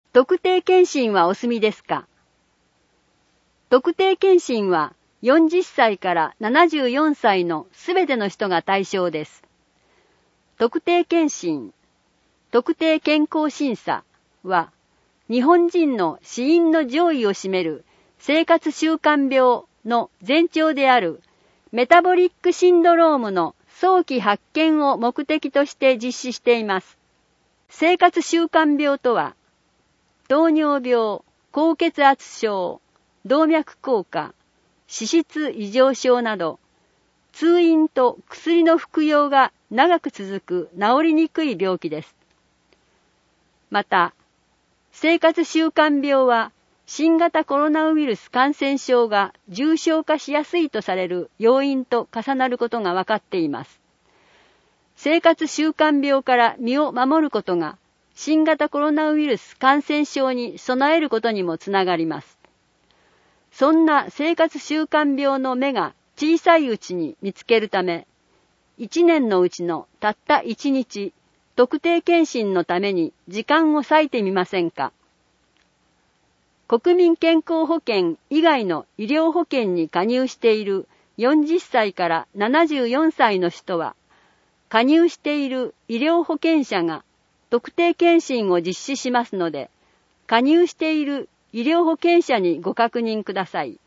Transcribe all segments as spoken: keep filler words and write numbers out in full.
特定健診はお済みですか？特定健診はよんじゅっさいからななじゅうよんさいのすべての人が対象です。特定健診、特定健康審査は、日本人の死因の上位を占める生活習慣病の前兆であるメタボリックシンドロームの早期発見を目的として実施しています。生活習慣病とは、糖尿病、高血圧症、動脈硬化、脂質異常症など、通院と薬の服用が長く続く治りにくい病気です。また、生活習慣病は新型コロナウイルス感染症が重症化しやすいとされる要因と重なることが分かっています。生活習慣病から身を守ることが新型コロナウイルス感染症に備えることにもつながります。そんな生活習慣病の芽が小さいうちに見つけるため、一年のうちのたった一日、特定健診のために時間を割いてみませんか？国民健康保険以外の医療保険に加入しているよんじゅっさいからななじゅうよんさいの人は、加入している医療保険者が特定健診を実施しますので、加入している医療保険者にご確認ください。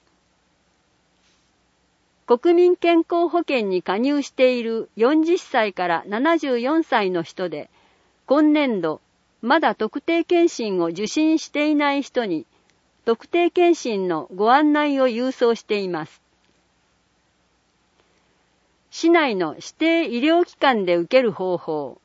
国民健康保険に加入しているよんじゅっさいからななじゅうよんさいの人で、今年度まだ特定健診を受診していない人に、特定健診のご案内を郵送しています。市内の指定医療機関で受ける方法。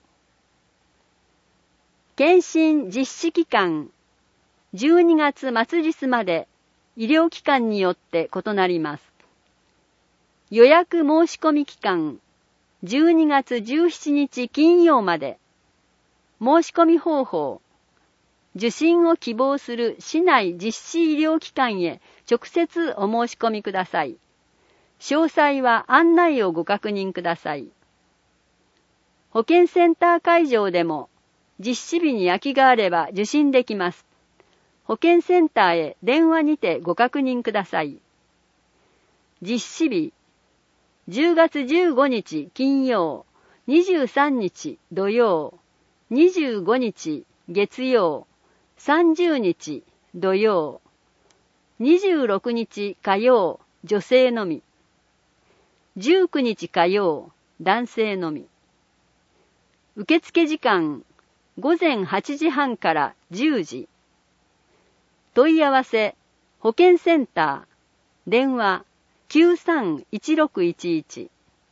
健診実施期間、じゅうにがつ末日まで医療機関によって異なります。予約申し込み期間、じゅうにがつじゅうしちにち金曜まで。申し込み方法、受診を希望する市内実施医療機関へ直接お申し込みください。詳細は案内をご確認ください。保健センター会場でも実施日に空きがあれば受診できます。保健センターへ電話にてご確認ください。実施日、じゅうがつじゅうごにち金曜、にじゅうさんにち土曜、にじゅうごにち月曜、さんじゅうにち土曜、にじゅうろくにち火曜、女性のみ、じゅうくにち火曜、男性のみ。受付時間、ごぜんはちじはんからじゅうじ。問い合わせ、保健センター、電話 きゅうさんいちろくいちいち。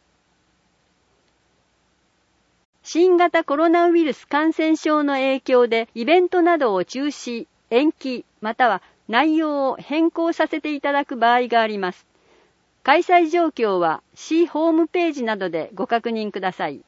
新型コロナウイルス感染症の影響でイベントなどを中止、延期、または内容を変更させていただく場合があります。開催状況は市ホームページなどでご確認ください。